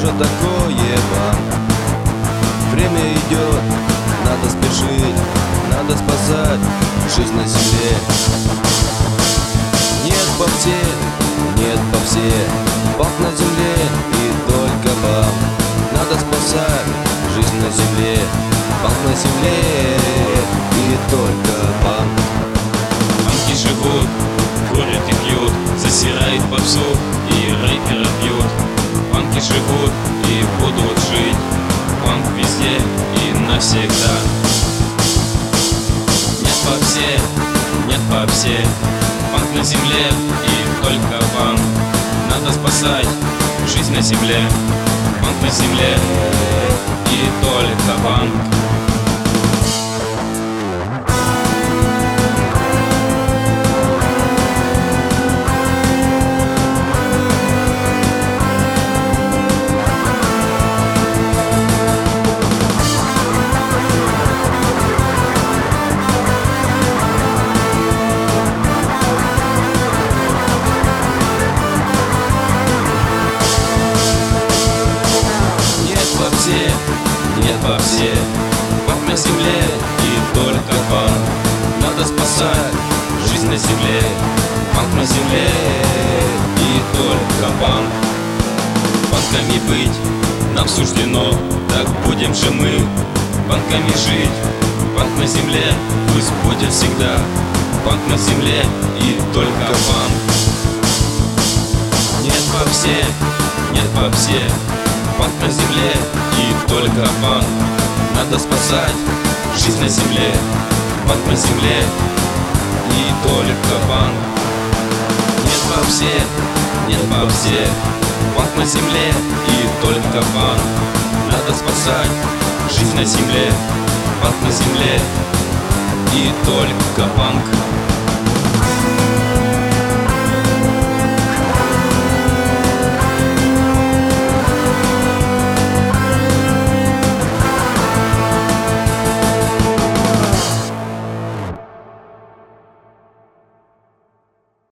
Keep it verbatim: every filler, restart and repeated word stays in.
же такое вам? Время идет, надо спешить, надо спасать жизнь на земле. Нет по все, нет по все, банк на земле и только вам. Надо спасать жизнь на земле, банк на земле и только вам. Банки живут, курят и пьют, засирает попсу и рэпера бьют. Банки живут и будут жить, банк везде и навсегда. Нет по все, нет по все, банк на земле и только банк. Надо спасать жизнь на земле, банк на земле и только банк. Нет по все, банк на земле и только банк. Надо спасать жизнь на земле, банк на земле и только банк. Банками быть нам суждено, так будем же мы банками жить. Банк на земле пусть будет всегда, банк на земле и только банк. Нет по все, нет по все, банк на земле и только банк. Надо спасать жизнь на земле, банк на земле и только банк. Нет по все, нет по все, банк на земле и только банк. Надо спасать жизнь на земле, банк на земле и только банк.